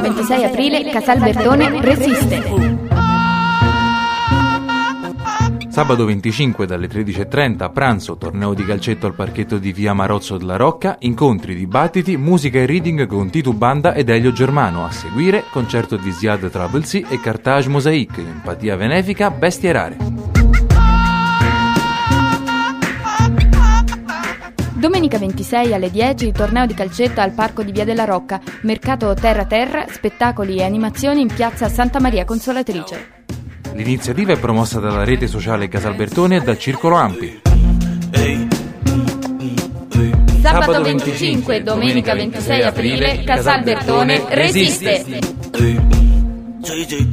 26 aprile Casalbertone resiste. Sabato 25 dalle 13:30 a pranzo, torneo di calcetto al parchetto di via Marozzo della Rocca, incontri, dibattiti, musica e reading con Titu Banda ed Elio Germano. A seguire, concerto di Ziad Travelsi e Carthage Mosaic, empatia benefica, bestie rare. Domenica 26 alle 10 torneo di calcetto al Parco di Via della Rocca, mercato terra terra, spettacoli e animazioni in piazza Santa Maria Consolatrice. L'iniziativa è promossa dalla rete sociale Casalbertone e dal Circolo Ampi. Sabato 25, domenica 26 aprile, Casalbertone resiste!